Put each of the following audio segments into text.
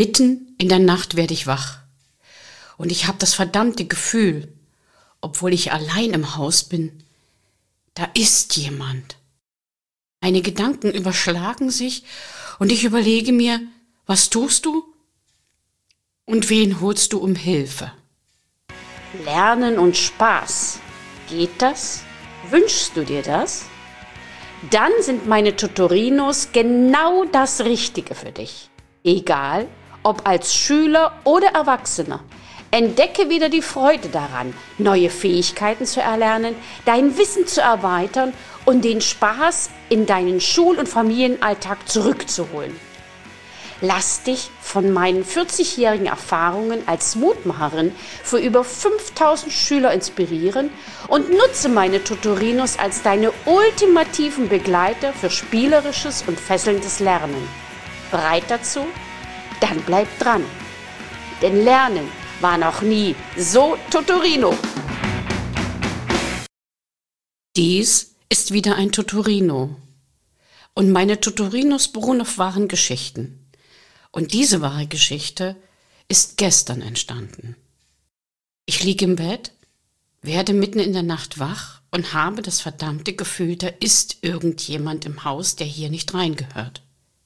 Mitten in der Nacht werde ich wach. Und ich habe das verdammte Gefühl, obwohl ich allein im Haus bin, da ist jemand. Meine Gedanken überschlagen sich und ich überlege mir, was tust du und wen holst du um Hilfe? Lernen und Spaß. Geht das? Wünschst du dir das? Dann sind meine Tutorinos genau das Richtige für dich. Egal, ob als Schüler oder Erwachsener. Entdecke wieder die Freude daran, neue Fähigkeiten zu erlernen, dein Wissen zu erweitern und den Spaß in deinen Schul- und Familienalltag zurückzuholen. Lass dich von meinen 40-jährigen Erfahrungen als Mutmacherin für über 5000 Schüler inspirieren und nutze meine Tutorinos als deine ultimativen Begleiter für spielerisches und fesselndes Lernen. Bereit dazu? Dann bleib dran. Denn Lernen war noch nie so Tutorino. Dies ist wieder ein Tutorino. Und meine Tutorinos beruhen auf wahren Geschichten. Und diese wahre Geschichte ist gestern entstanden. Ich liege im Bett, werde mitten in der Nacht wach und habe das verdammte Gefühl, da ist irgendjemand im Haus, der hier nicht reingehört.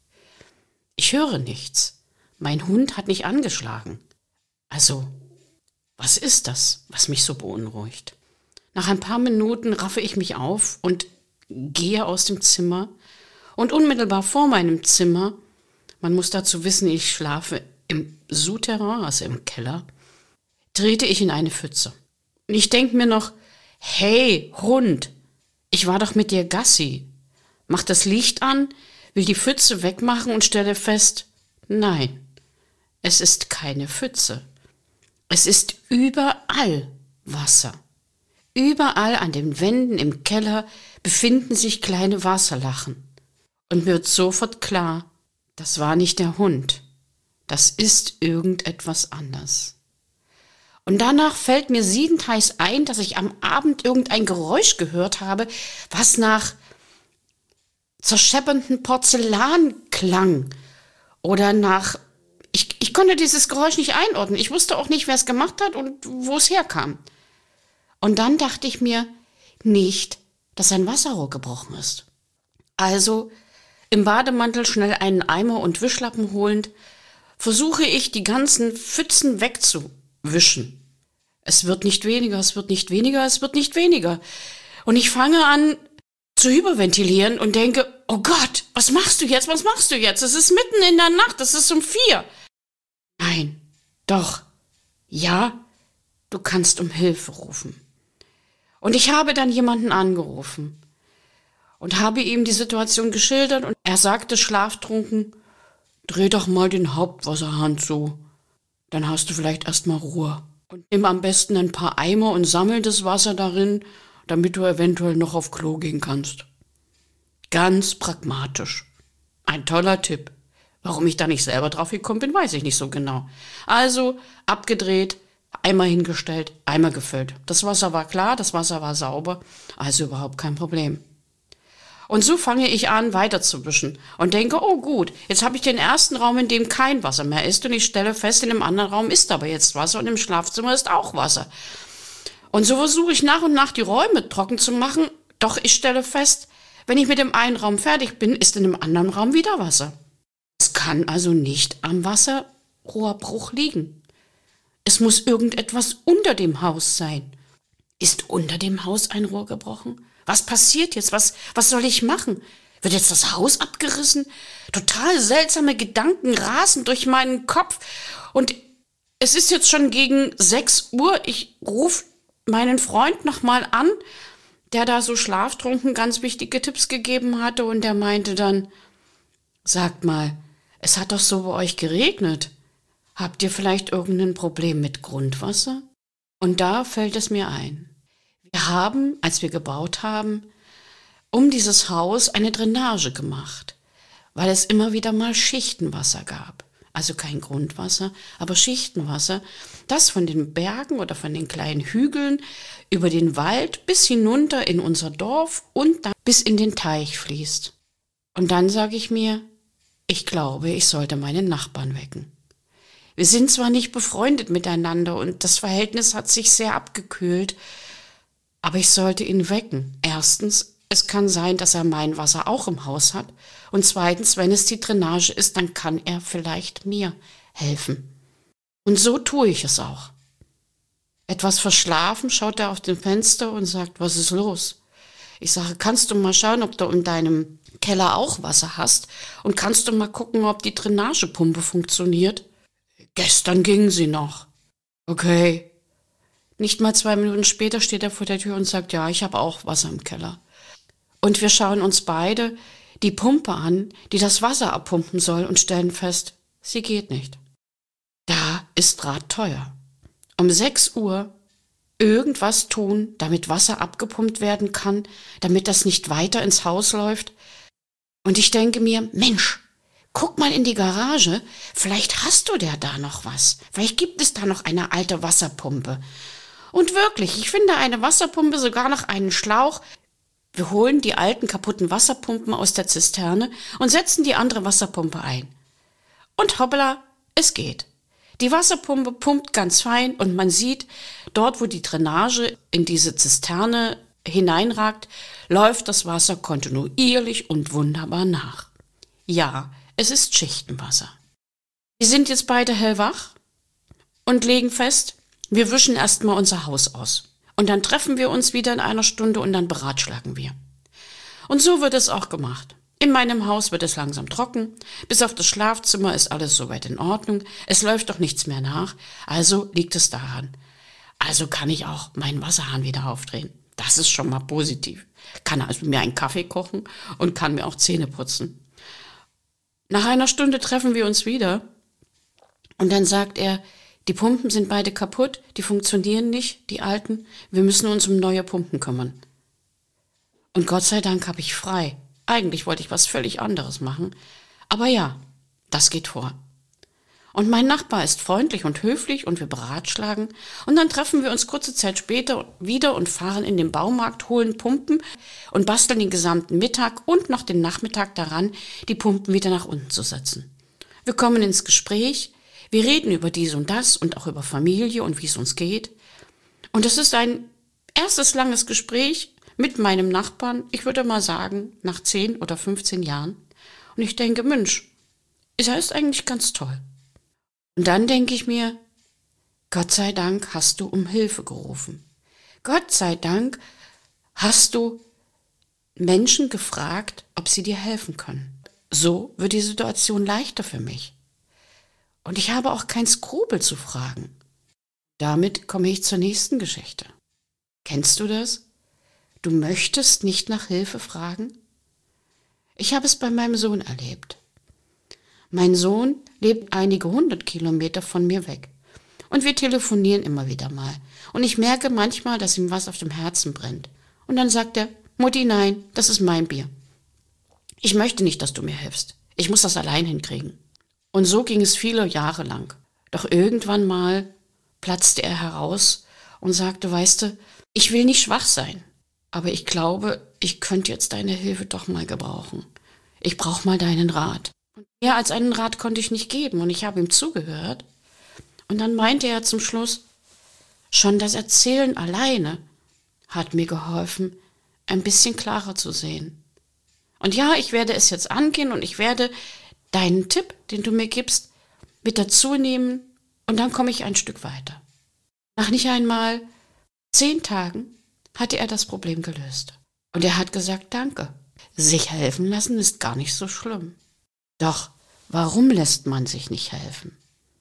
Ich höre nichts. Mein Hund hat nicht angeschlagen. Also, was ist das, was mich so beunruhigt? Nach ein paar Minuten raffe ich mich auf und gehe aus dem Zimmer. Und unmittelbar vor meinem Zimmer, man muss dazu wissen, ich schlafe im Souterrain, also im Keller, trete ich in eine Pfütze. Und ich denke mir noch, hey, Hund, ich war doch mit dir Gassi. Mach das Licht an, will die Pfütze wegmachen und stelle fest, nein, es ist keine Pfütze. Es ist überall Wasser. Überall an den Wänden im Keller befinden sich kleine Wasserlachen. Und mir wird sofort klar, das war nicht der Hund. Das ist irgendetwas anders. Und danach fällt mir siedend heiß ein, dass ich am Abend irgendein Geräusch gehört habe, was nach zerscheppernden Porzellan klang. Oder nach... Ich konnte dieses Geräusch nicht einordnen. Ich wusste auch nicht, wer es gemacht hat und wo es herkam. Und dann dachte ich mir, nicht, dass ein Wasserrohr gebrochen ist. Also im Bademantel schnell einen Eimer und Wischlappen holend, versuche ich, die ganzen Pfützen wegzuwischen. Es wird nicht weniger, es wird nicht weniger, es wird nicht weniger. Und ich fange an zu hyperventilieren und denke, oh Gott, was machst du jetzt, was machst du jetzt? Es ist mitten in der Nacht, es ist um 4. Nein, doch, ja, du kannst um Hilfe rufen. Und ich habe dann jemanden angerufen und habe ihm die Situation geschildert und er sagte schlaftrunken, dreh doch mal den Hauptwasserhahn zu, dann hast du vielleicht erstmal Ruhe. Und nimm am besten ein paar Eimer und sammel das Wasser darin, damit du eventuell noch auf Klo gehen kannst. Ganz pragmatisch. Ein toller Tipp. Warum ich da nicht selber drauf gekommen bin, weiß ich nicht so genau. Also abgedreht, Eimer hingestellt, Eimer gefüllt. Das Wasser war klar, das Wasser war sauber, also überhaupt kein Problem. Und so fange ich an, weiterzuwischen und denke, oh gut, jetzt habe ich den ersten Raum, in dem kein Wasser mehr ist und ich stelle fest, in dem anderen Raum ist aber jetzt Wasser und im Schlafzimmer ist auch Wasser. Und so versuche ich nach und nach die Räume trocken zu machen, doch ich stelle fest, wenn ich mit dem einen Raum fertig bin, ist in dem anderen Raum wieder Wasser. Es kann also nicht am Wasserrohrbruch liegen. Es muss irgendetwas unter dem Haus sein. Ist unter dem Haus ein Rohr gebrochen? Was passiert jetzt? Was soll ich machen? Wird jetzt das Haus abgerissen? Total seltsame Gedanken rasen durch meinen Kopf. Und es ist jetzt schon gegen 6 Uhr. Ich rufe meinen Freund nochmal an, der da so schlaftrunken ganz wichtige Tipps gegeben hatte. Und der meinte dann, sagt mal, es hat doch so bei euch geregnet. Habt ihr vielleicht irgendein Problem mit Grundwasser? Und da fällt es mir ein. Wir haben, als wir gebaut haben, um dieses Haus eine Drainage gemacht, weil es immer wieder mal Schichtenwasser gab. Also kein Grundwasser, aber Schichtenwasser, das von den Bergen oder von den kleinen Hügeln über den Wald bis hinunter in unser Dorf und dann bis in den Teich fließt. Und dann sage ich mir, ich glaube, ich sollte meinen Nachbarn wecken. Wir sind zwar nicht befreundet miteinander und das Verhältnis hat sich sehr abgekühlt, aber ich sollte ihn wecken. Erstens, es kann sein, dass er mein Wasser auch im Haus hat. Und zweitens, wenn es die Drainage ist, dann kann er vielleicht mir helfen. Und so tue ich es auch. Etwas verschlafen schaut er auf dem Fenster und sagt, was ist los? Ich sage, kannst du mal schauen, ob du in deinem Keller auch Wasser hast? Und kannst du mal gucken, ob die Drainagepumpe funktioniert? Gestern ging sie noch. Okay. Nicht mal 2 Minuten später steht er vor der Tür und sagt, ja, ich habe auch Wasser im Keller. Und wir schauen uns beide die Pumpe an, die das Wasser abpumpen soll und stellen fest, sie geht nicht. Da ist Draht teuer. Um 6 Uhr irgendwas tun, damit Wasser abgepumpt werden kann, damit das nicht weiter ins Haus läuft. Und ich denke mir, Mensch, guck mal in die Garage, vielleicht hast du da noch was. Vielleicht gibt es da noch eine alte Wasserpumpe. Und wirklich, ich finde eine Wasserpumpe, sogar noch einen Schlauch. Wir holen die alten kaputten Wasserpumpen aus der Zisterne und setzen die andere Wasserpumpe ein. Und hoppla, es geht. Die Wasserpumpe pumpt ganz fein und man sieht, dort wo die Drainage in diese Zisterne hineinragt, läuft das Wasser kontinuierlich und wunderbar nach. Ja, es ist Schichtenwasser. Wir sind jetzt beide hellwach und legen fest, wir wischen erstmal unser Haus aus. Und dann treffen wir uns wieder in einer Stunde und dann beratschlagen wir. Und so wird es auch gemacht. In meinem Haus wird es langsam trocken, bis auf das Schlafzimmer ist alles soweit in Ordnung, es läuft doch nichts mehr nach, also liegt es daran. Also kann ich auch meinen Wasserhahn wieder aufdrehen. Das ist schon mal positiv. Kann also mir einen Kaffee kochen und kann mir auch Zähne putzen. Nach einer Stunde treffen wir uns wieder und dann sagt er, die Pumpen sind beide kaputt, die funktionieren nicht, die alten, wir müssen uns um neue Pumpen kümmern. Und Gott sei Dank habe ich frei. Eigentlich wollte ich was völlig anderes machen. Aber ja, das geht vor. Und mein Nachbar ist freundlich und höflich und wir beratschlagen. Und dann treffen wir uns kurze Zeit später wieder und fahren in den Baumarkt, holen Pumpen und basteln den gesamten Mittag und noch den Nachmittag daran, die Pumpen wieder nach unten zu setzen. Wir kommen ins Gespräch, wir reden über dies und das und auch über Familie und wie es uns geht. Und es ist ein erstes langes Gespräch mit meinem Nachbarn, ich würde mal sagen, nach 10 oder 15 Jahren. Und ich denke, Mensch, ist eigentlich ganz toll. Und dann denke ich mir, Gott sei Dank hast du um Hilfe gerufen. Gott sei Dank hast du Menschen gefragt, ob sie dir helfen können. So wird die Situation leichter für mich. Und ich habe auch kein Skrupel zu fragen. Damit komme ich zur nächsten Geschichte. Kennst du das? Du möchtest nicht nach Hilfe fragen? Ich habe es bei meinem Sohn erlebt. Mein Sohn lebt einige 100 Kilometer von mir weg. Und wir telefonieren immer wieder mal. Und ich merke manchmal, dass ihm was auf dem Herzen brennt. Und dann sagt er, Mutti, nein, das ist mein Bier. Ich möchte nicht, dass du mir hilfst. Ich muss das allein hinkriegen. Und so ging es viele Jahre lang. Doch irgendwann mal platzte er heraus und sagte, weißt du, ich will nicht schwach sein. Aber ich glaube, ich könnte jetzt deine Hilfe doch mal gebrauchen. Ich brauche mal deinen Rat. Und mehr als einen Rat konnte ich nicht geben und ich habe ihm zugehört. Und dann meinte er zum Schluss, schon das Erzählen alleine hat mir geholfen, ein bisschen klarer zu sehen. Und ja, ich werde es jetzt angehen und ich werde deinen Tipp, den du mir gibst, mit dazu nehmen und dann komme ich ein Stück weiter. Nach nicht einmal 10 Tagen hatte er das Problem gelöst. Und er hat gesagt, danke. Sich helfen lassen ist gar nicht so schlimm. Doch, warum lässt man sich nicht helfen?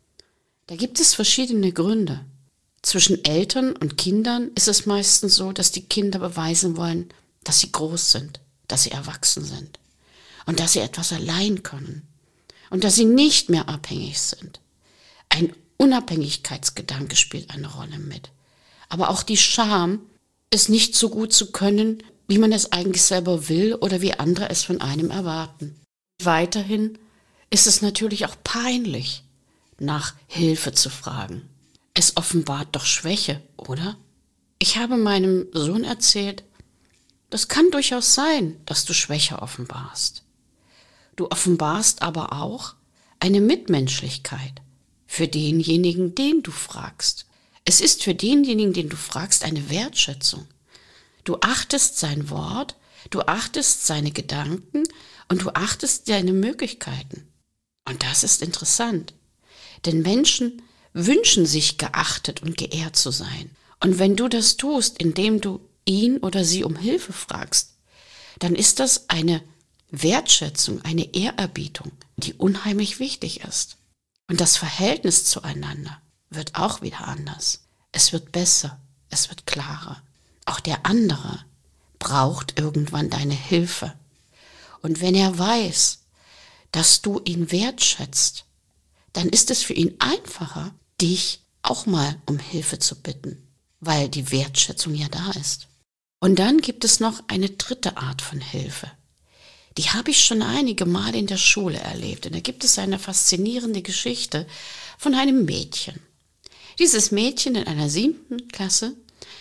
Da gibt es verschiedene Gründe. Zwischen Eltern und Kindern ist es meistens so, dass die Kinder beweisen wollen, dass sie groß sind, dass sie erwachsen sind und dass sie etwas allein können und dass sie nicht mehr abhängig sind. Ein Unabhängigkeitsgedanke spielt eine Rolle mit. Aber auch die Scham, es nicht so gut zu können, wie man es eigentlich selber will oder wie andere es von einem erwarten. Weiterhin ist es natürlich auch peinlich, nach Hilfe zu fragen. Es offenbart doch Schwäche, oder? Ich habe meinem Sohn erzählt, das kann durchaus sein, dass du Schwäche offenbarst. Du offenbarst aber auch eine Mitmenschlichkeit für denjenigen, den du fragst. Es ist für denjenigen, den du fragst, eine Wertschätzung. Du achtest sein Wort, du achtest seine Gedanken und du achtest seine Möglichkeiten. Und das ist interessant, denn Menschen wünschen sich geachtet und geehrt zu sein. Und wenn du das tust, indem du ihn oder sie um Hilfe fragst, dann ist das eine Wertschätzung, eine Ehrerbietung, die unheimlich wichtig ist. Und das Verhältnis zueinander wird auch wieder anders. Es wird besser, es wird klarer. Auch der andere braucht irgendwann deine Hilfe. Und wenn er weiß, dass du ihn wertschätzt, dann ist es für ihn einfacher, dich auch mal um Hilfe zu bitten, weil die Wertschätzung ja da ist. Und dann gibt es noch eine dritte Art von Hilfe. Die habe ich schon einige Mal in der Schule erlebt. Und da gibt es eine faszinierende Geschichte von einem Mädchen. Dieses Mädchen in einer 7. Klasse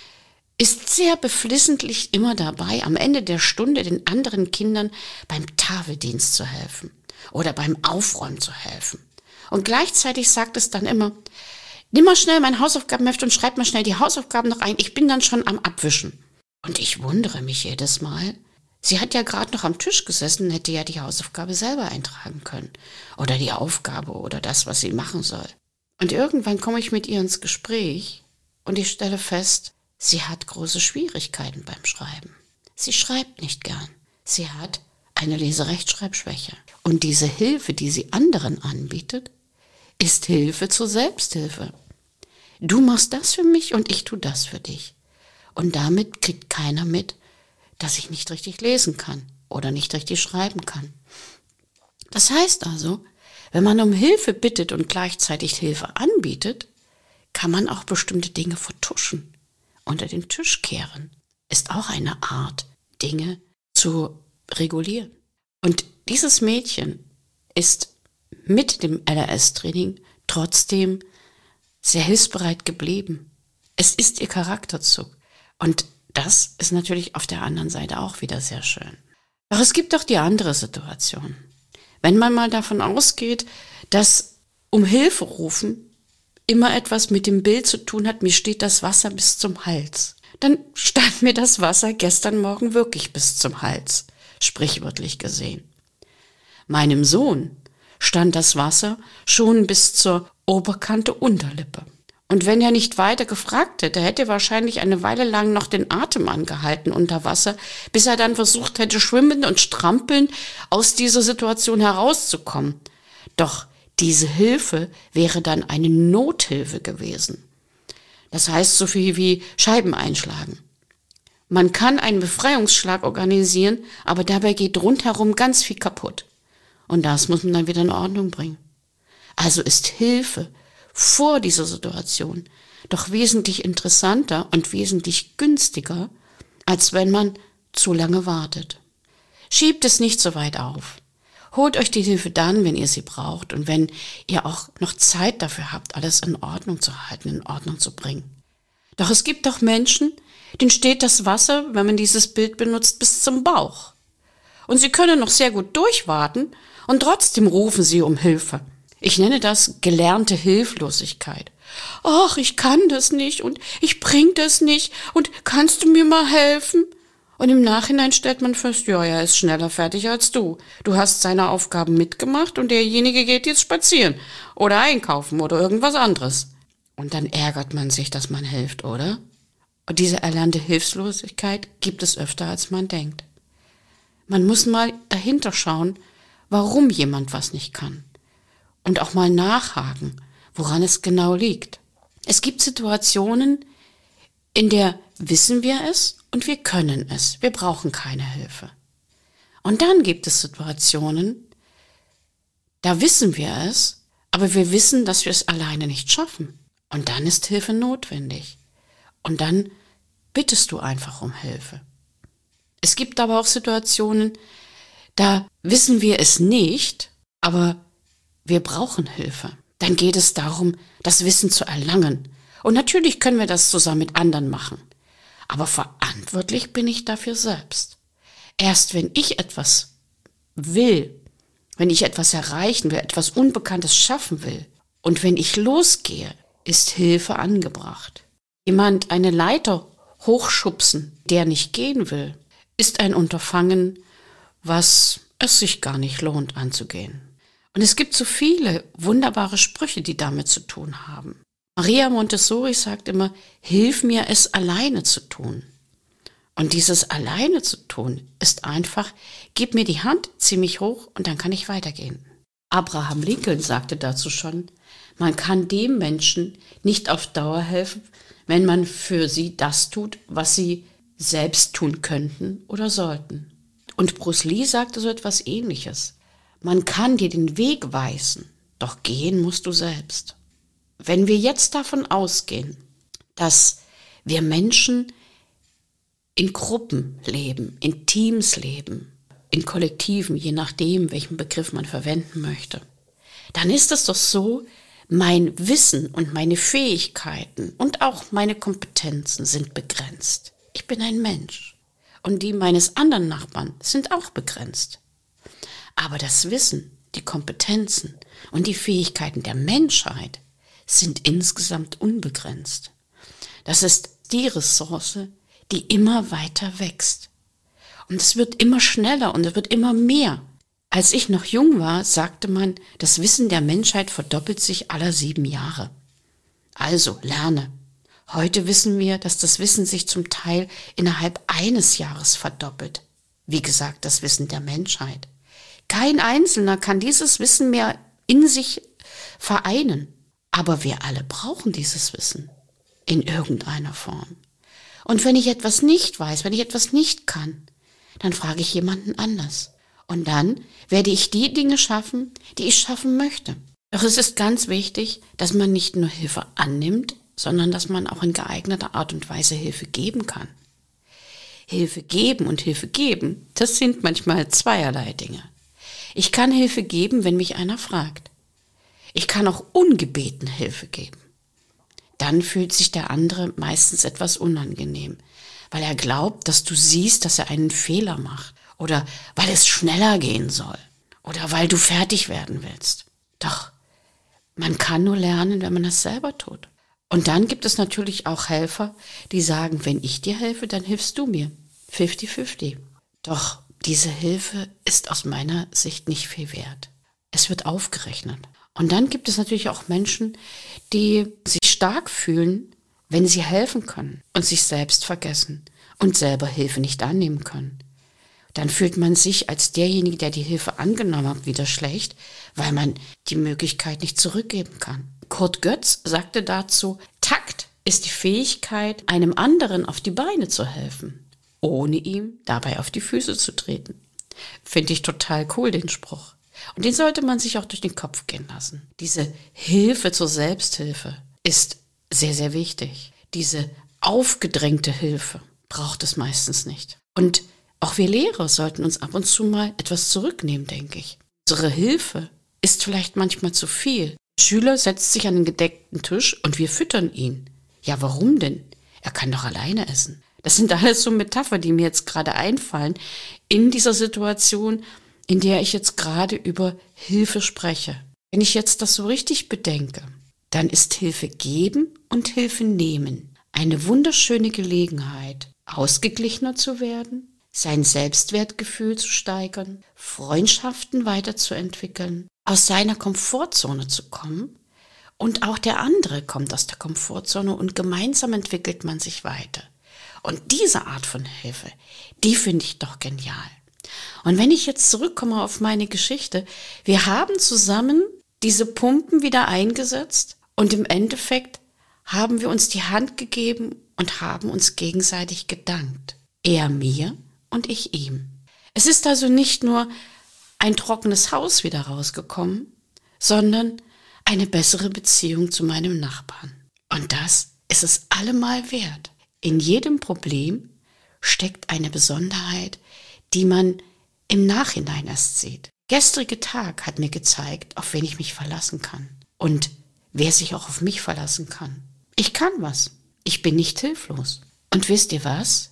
ist sehr beflissentlich immer dabei, am Ende der Stunde den anderen Kindern beim Tafeldienst zu helfen oder beim Aufräumen zu helfen. Und gleichzeitig sagt es dann immer, nimm mal schnell mein Hausaufgabenheft und schreib mal schnell die Hausaufgaben noch ein, ich bin dann schon am Abwischen. Und ich wundere mich jedes Mal, sie hat ja gerade noch am Tisch gesessen und hätte ja die Hausaufgabe selber eintragen können. Oder die Aufgabe oder das, was sie machen soll. Und irgendwann komme ich mit ihr ins Gespräch und ich stelle fest, sie hat große Schwierigkeiten beim Schreiben. Sie schreibt nicht gern. Sie hat eine Leserechtschreibschwäche. Und diese Hilfe, die sie anderen anbietet, ist Hilfe zur Selbsthilfe. Du machst das für mich und ich tue das für dich. Und damit kriegt keiner mit, dass ich nicht richtig lesen kann oder nicht richtig schreiben kann. Das heißt also, wenn man um Hilfe bittet und gleichzeitig Hilfe anbietet, kann man auch bestimmte Dinge vertuschen, unter den Tisch kehren. Ist auch eine Art, Dinge zu regulieren. Und dieses Mädchen ist mit dem LRS-Training trotzdem sehr hilfsbereit geblieben. Es ist ihr Charakterzug. Und das ist natürlich auf der anderen Seite auch wieder sehr schön. Doch es gibt auch die andere Situation. Wenn man mal davon ausgeht, dass um Hilfe rufen immer etwas mit dem Bild zu tun hat, mir steht das Wasser bis zum Hals. Dann stand mir das Wasser gestern Morgen wirklich bis zum Hals, sprichwörtlich gesehen. Meinem Sohn stand das Wasser schon bis zur Oberkante Unterlippe. Und wenn er nicht weiter gefragt hätte, hätte er wahrscheinlich eine Weile lang noch den Atem angehalten unter Wasser, bis er dann versucht hätte, schwimmend und strampelnd aus dieser Situation herauszukommen. Doch diese Hilfe wäre dann eine Nothilfe gewesen. Das heißt so viel wie Scheiben einschlagen. Man kann einen Befreiungsschlag organisieren, aber dabei geht rundherum ganz viel kaputt. Und das muss man dann wieder in Ordnung bringen. Also ist Hilfe vor dieser Situation doch wesentlich interessanter und wesentlich günstiger, als wenn man zu lange wartet. Schiebt es nicht so weit auf. Holt euch die Hilfe dann, wenn ihr sie braucht und wenn ihr auch noch Zeit dafür habt, alles in Ordnung zu halten, in Ordnung zu bringen. Doch es gibt doch Menschen, denen steht das Wasser, wenn man dieses Bild benutzt, bis zum Bauch. Und sie können noch sehr gut durchwarten und trotzdem rufen sie um Hilfe. Ich nenne das gelernte Hilflosigkeit. Ach, ich kann das nicht und ich bring das nicht und kannst du mir mal helfen? Und im Nachhinein stellt man fest, ja, er ist schneller fertig als du. Du hast seine Aufgaben mitgemacht und derjenige geht jetzt spazieren oder einkaufen oder irgendwas anderes. Und dann ärgert man sich, dass man hilft, oder? Und diese erlernte Hilflosigkeit gibt es öfter, als man denkt. Man muss mal dahinter schauen, warum jemand was nicht kann. Und auch mal nachhaken, woran es genau liegt. Es gibt Situationen, in der wissen wir es und wir können es. Wir brauchen keine Hilfe. Und dann gibt es Situationen, da wissen wir es, aber wir wissen, dass wir es alleine nicht schaffen. Und dann ist Hilfe notwendig. Und dann bittest du einfach um Hilfe. Es gibt aber auch Situationen, da wissen wir es nicht, aber wir brauchen Hilfe. Dann geht es darum, das Wissen zu erlangen. Und natürlich können wir das zusammen mit anderen machen. Aber verantwortlich bin ich dafür selbst. Erst wenn ich etwas will, wenn ich etwas erreichen will, etwas Unbekanntes schaffen will Und wenn ich losgehe, ist Hilfe angebracht. Jemand eine Leiter hochschubsen, der nicht gehen will, ist ein Unterfangen, was es sich gar nicht lohnt anzugehen. Und es gibt so viele wunderbare Sprüche, die damit zu tun haben. Maria Montessori sagt immer, hilf mir, es alleine zu tun. Und dieses alleine zu tun ist einfach, gib mir die Hand, zieh mich hoch und dann kann ich weitergehen. Abraham Lincoln sagte dazu schon, man kann dem Menschen nicht auf Dauer helfen, wenn man für sie das tut, was sie selbst tun könnten oder sollten. Und Bruce Lee sagte so etwas Ähnliches. Man kann dir den Weg weisen, doch gehen musst du selbst. Wenn wir jetzt davon ausgehen, dass wir Menschen in Gruppen leben, in Teams leben, in Kollektiven, je nachdem, welchen Begriff man verwenden möchte, dann ist es doch so, mein Wissen und meine Fähigkeiten und auch meine Kompetenzen sind begrenzt. Ich bin ein Mensch und die meines anderen Nachbarn sind auch begrenzt. Aber das Wissen, die Kompetenzen und die Fähigkeiten der Menschheit sind insgesamt unbegrenzt. Das ist die Ressource, die immer weiter wächst. Und es wird immer schneller und es wird immer mehr. Als ich noch jung war, sagte man, das Wissen der Menschheit verdoppelt sich alle 7 Jahre. Also lerne. Heute wissen wir, dass das Wissen sich zum Teil innerhalb eines Jahres verdoppelt. Wie gesagt, das Wissen der Menschheit. Kein Einzelner kann dieses Wissen mehr in sich vereinen. Aber wir alle brauchen dieses Wissen in irgendeiner Form. Und wenn ich etwas nicht weiß, wenn ich etwas nicht kann, dann frage ich jemanden anders. Und dann werde ich die Dinge schaffen, die ich schaffen möchte. Doch es ist ganz wichtig, dass man nicht nur Hilfe annimmt, sondern dass man auch in geeigneter Art und Weise Hilfe geben kann. Hilfe geben und Hilfe geben, das sind manchmal zweierlei Dinge. Ich kann Hilfe geben, wenn mich einer fragt. Ich kann auch ungebeten Hilfe geben. Dann fühlt sich der andere meistens etwas unangenehm, weil er glaubt, dass du siehst, dass er einen Fehler macht oder weil es schneller gehen soll oder weil du fertig werden willst. Doch, man kann nur lernen, wenn man das selber tut. Und dann gibt es natürlich auch Helfer, die sagen, wenn ich dir helfe, dann hilfst du mir. 50-50. Doch diese Hilfe ist aus meiner Sicht nicht viel wert. Es wird aufgerechnet. Und dann gibt es natürlich auch Menschen, die sich stark fühlen, wenn sie helfen können und sich selbst vergessen und selber Hilfe nicht annehmen können. Dann fühlt man sich als derjenige, der die Hilfe angenommen hat, wieder schlecht, weil man die Möglichkeit nicht zurückgeben kann. Kurt Götz sagte dazu, Takt ist die Fähigkeit, einem anderen auf die Beine zu helfen, ohne ihm dabei auf die Füße zu treten. Finde ich total cool, den Spruch. Und den sollte man sich auch durch den Kopf gehen lassen. Diese Hilfe zur Selbsthilfe ist sehr, sehr wichtig. Diese aufgedrängte Hilfe braucht es meistens nicht. Und auch wir Lehrer sollten uns ab und zu mal etwas zurücknehmen, denke ich. Unsere Hilfe ist vielleicht manchmal zu viel. Der Schüler setzt sich an den gedeckten Tisch und wir füttern ihn. Ja, warum denn? Er kann doch alleine essen. Das sind alles so Metaphern, die mir jetzt gerade einfallen in dieser Situation, in der ich jetzt gerade über Hilfe spreche. Wenn ich jetzt das so richtig bedenke, dann ist Hilfe geben und Hilfe nehmen eine wunderschöne Gelegenheit, ausgeglichener zu werden, sein Selbstwertgefühl zu steigern, Freundschaften weiterzuentwickeln, aus seiner Komfortzone zu kommen und auch der andere kommt aus der Komfortzone und gemeinsam entwickelt man sich weiter. Und diese Art von Hilfe, die finde ich doch genial. Und wenn ich jetzt zurückkomme auf meine Geschichte, wir haben zusammen diese Pumpen wieder eingesetzt und im Endeffekt haben wir uns die Hand gegeben und haben uns gegenseitig gedankt. Er mir und ich ihm. Es ist also nicht nur ein trockenes Haus wieder rausgekommen, sondern eine bessere Beziehung zu meinem Nachbarn. Und das ist es allemal wert. In jedem Problem steckt eine Besonderheit, die man im Nachhinein erst sieht. Der gestrige Tag hat mir gezeigt, auf wen ich mich verlassen kann und wer sich auch auf mich verlassen kann. Ich kann was. Ich bin nicht hilflos. Und wisst ihr was?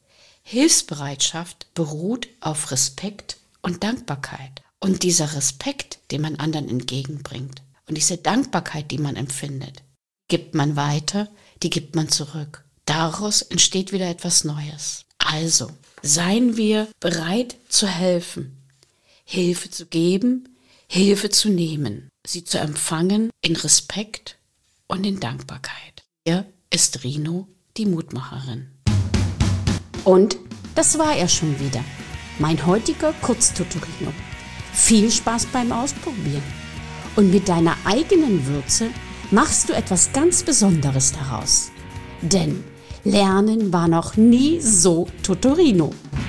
Hilfsbereitschaft beruht auf Respekt und Dankbarkeit. Und dieser Respekt, den man anderen entgegenbringt Und diese Dankbarkeit, die man empfindet, gibt man weiter, die gibt man zurück. Daraus entsteht wieder etwas Neues. Also, seien wir bereit zu helfen, Hilfe zu geben, Hilfe zu nehmen, sie zu empfangen in Respekt und in Dankbarkeit. Hier ist Rino, die Mutmacherin. Und das war er schon wieder, mein heutiger Kurztutorino. Viel Spaß beim Ausprobieren. Und mit deiner eigenen Würze machst du etwas ganz Besonderes daraus. Denn Lernen war noch nie so Tutorino.